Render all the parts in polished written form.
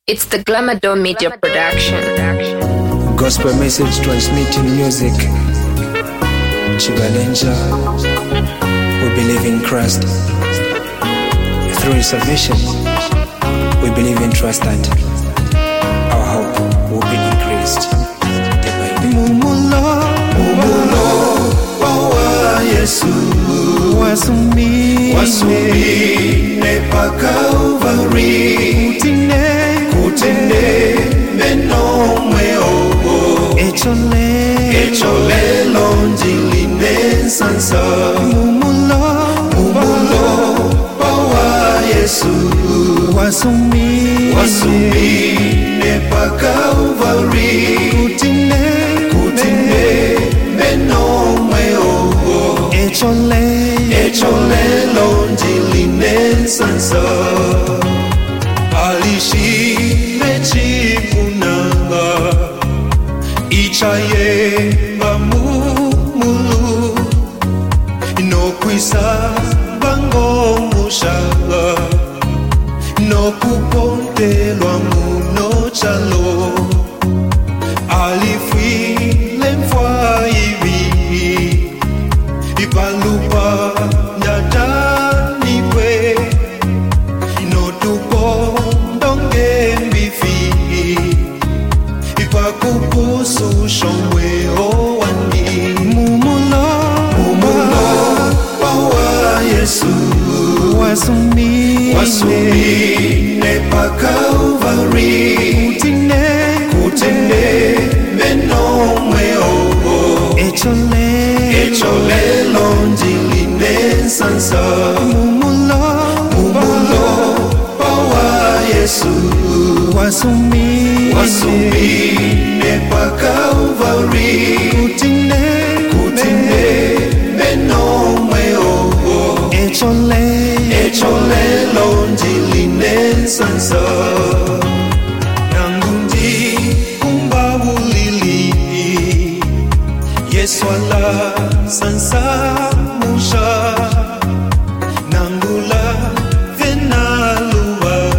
It's the Glamadon Media Production. Gospel message transmitting music. Chibalenja. We believe in Christ. Through His salvation, we believe and trust that our hope will be increased day by day. Mumulo wa Yesu wasumi pa Calvary kutende meno mweo echole lonjili nensansa mumulo wa Yesu wasumi pa Calvary kutende meno mweo echole lonjili nensansa alishime chifunanga ichaye bamumulu inokwisa bangomushala nokupontelwa muno chalo alifwile mfwa ibi ipalupa nyatanipwe inotupo ndonge mbifi ipakupusu shomwe owani mumulo wa Yesu wasumi pa Calvary kutende meno mweo echole lonjili nensansa mumulo wa Yesu wasumi pa Calvary kutende meno mweo echole lonjili nensansa nangundi kumbawulili Yesu ala sansa musha nangula venalua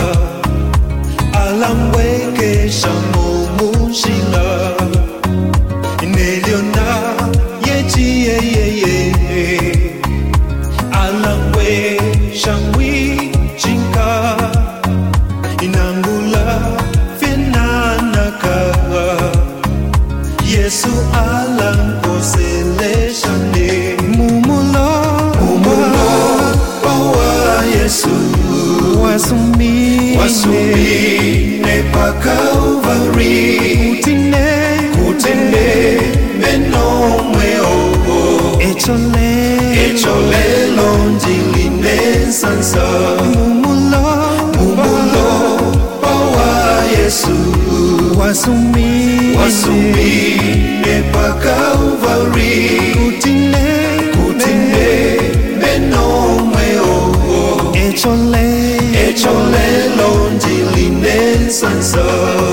alamweke shamo mushila ineliona yeji alamwe shamwi jinka inangula venanaka Yesu alankosele shane mumulo wa Yesu wasumi pa Calvary kutende meno mweo echole lonjili nensansa mumulo wa Yesu wasumi pa Calvary kutende meno mweo echole lonjili nensansa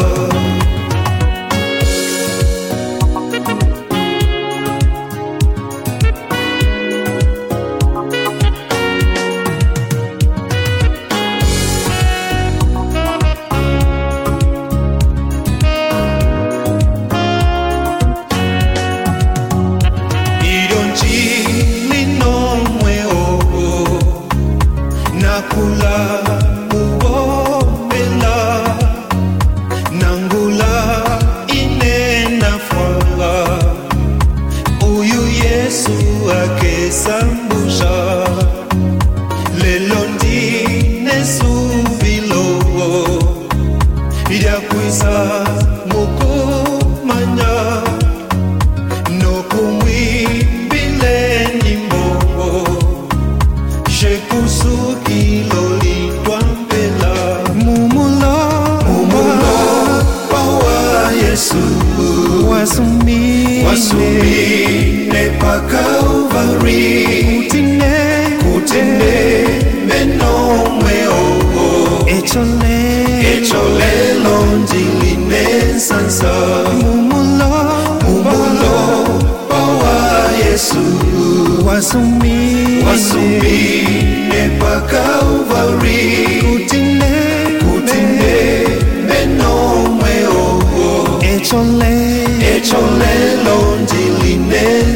nakula uomela nangula inena fwala uyu Yesu akesambusha lelo ndine suvilo idakwisa mukumanya nokumwimbile nyimbo shekusuki loli twampela mumulo wa Yesu wasumi pa Calvary kutende meno mweo echole lonjili nensansa mumulo wa Yesu wasumi pa Calvary kutinde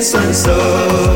sansa